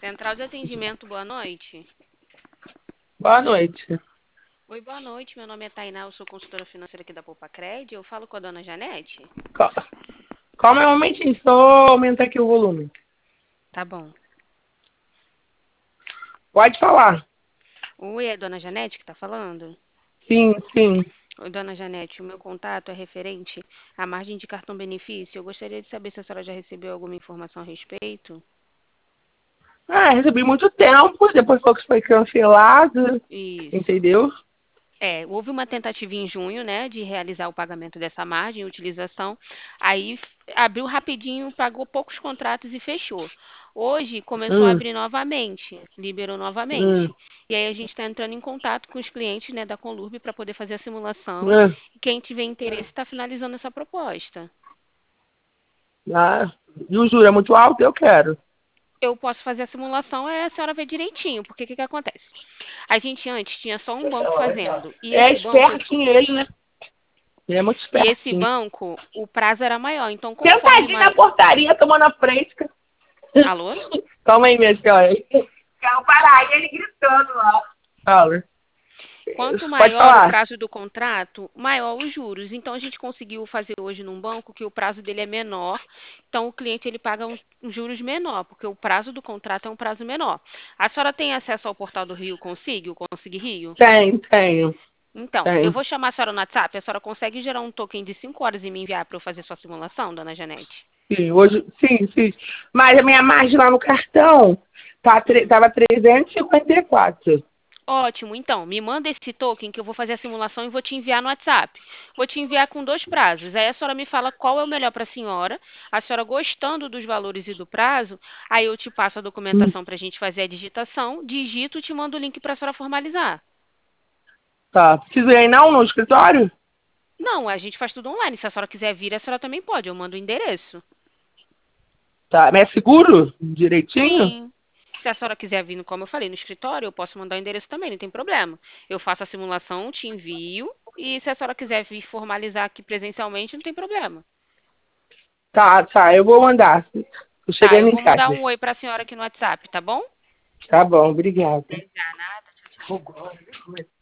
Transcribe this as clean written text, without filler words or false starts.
Central de atendimento, boa noite. Boa noite. Oi, boa noite. Meu nome é Tainá, eu sou consultora financeira aqui da Poupa-Cred. Eu falo com a dona Janete? Cal- Calma aí um momentinho, só aumentar aqui o volume. Tá bom. Pode falar. Oi, é a dona Janete que tá falando? Sim, sim. Oi, dona Janete, o meu contato é referente à margem de cartão benefício. Eu gostaria de saber se a senhora já recebeu alguma informação a respeito. Recebi muito tempo, depois falou que foi cancelado, Isso. entendeu? Houve uma tentativa em junho, né, de realizar o pagamento dessa margem, utilização. Aí abriu rapidinho, pagou poucos contratos e fechou. Hoje começou a Hum, abrir novamente, liberou hum, novamente. E aí a gente está entrando em contato com os clientes, né, da Conlurb para poder fazer a simulação. hum. E quem tiver interesse está finalizando essa proposta. Ah, e o juro é muito alto? Eu quero. Eu posso fazer a simulação, a senhora vê direitinho, porque o que acontece? A gente antes tinha só um banco fazendo, É espertinho ele, né? Ele é muito e esse espertinho. banco, o prazo era maior. Então, conforme Sentadinho na portaria, tomando a frente. Alô? Calma aí, minha senhora. Quero parar. E ele gritando lá. Fala. Quanto Pode maior o falar. prazo do contrato, maior os juros. Então, a gente conseguiu fazer hoje num banco que o prazo dele é menor. Então, o cliente ele paga um juros menor, porque o prazo do contrato é um prazo menor. A senhora tem acesso ao portal do Rio Consigue, o Consigue Rio? Tenho. Então, eu Tenho. vou chamar a senhora no WhatsApp. A senhora consegue gerar um token de 5 horas e me enviar para eu fazer sua simulação, dona Janete? Sim, hoje, sim, sim. Mas a minha margem lá no cartão tava 354. Ótimo, então, me manda esse token que eu vou fazer a simulação e vou te enviar no WhatsApp. Vou te enviar com dois prazos. Aí a senhora me fala qual é o melhor para a senhora. A senhora gostando dos valores e do prazo, aí eu te passo a Hum, documentação para a gente fazer a digitação, digito e te mando o link para a senhora formalizar. tá. Preciso ir aí não no escritório? Não, a gente faz tudo online. Se a senhora quiser vir, a senhora também pode. Eu mando o endereço. Tá. Mas é seguro? Direitinho? Sim. Se a senhora quiser vir, como eu falei, no escritório, eu posso mandar o endereço também, não tem problema. Eu faço a simulação, te envio. E se a senhora quiser vir formalizar aqui presencialmente, não tem problema. Tá. Eu vou mandar. Tô Tá, chegando eu em vou mandar casa. um oi para a senhora aqui no WhatsApp, tá bom? Tá bom, obrigada. Até já, nada. Tchau, tchau.